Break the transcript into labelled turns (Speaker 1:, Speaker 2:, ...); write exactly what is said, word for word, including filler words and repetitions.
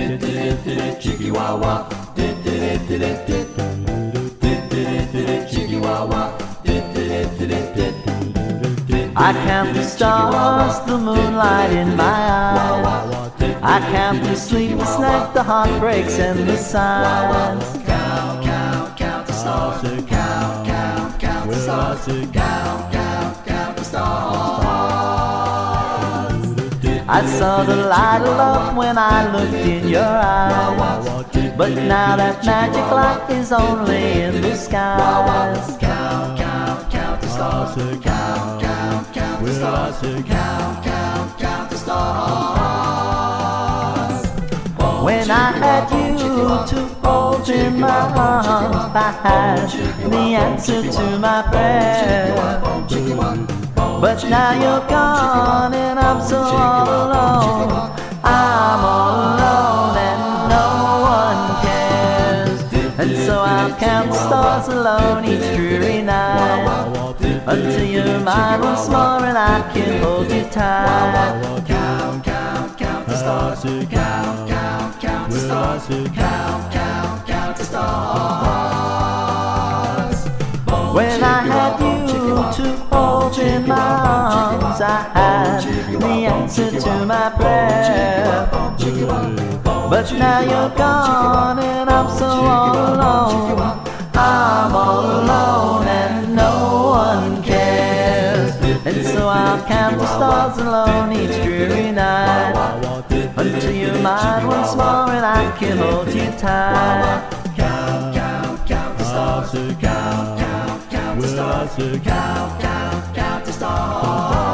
Speaker 1: Chihuahua, Chihuahua.
Speaker 2: I count the stars, the moonlight in my eyes. I count the sleepless night, the heartbreaks and the signs.
Speaker 1: Count, count, count the stars. Count, count, count the stars. Count, count, count the stars.
Speaker 2: I saw the light of love when I looked in your eyes, but now that magic light is only in the skies.
Speaker 1: Count, count, count the stars. Count, count, count the stars. Count, count, count the stars.
Speaker 2: When I had you to hold in my arms, I had the answer to my prayer. But now you're gone and I'm so all alone. I'm all alone and no one cares. And so I'll count the stars alone each dreary night, until you're mine once more and I can hold you tight.
Speaker 1: Count, count, count the stars. Count, count, count the stars. Count, count, count the stars.
Speaker 2: When I had you to hold in my arms, I had the answer to my prayer. But now you're gone and I'm so all alone. I'm all alone and no one cares. And so I'll count the stars alone each dreary night, until you're mine once more and I can hold you tight.
Speaker 1: Count, count, count the stars. Count, count, count the stars. Count, count, count the stars.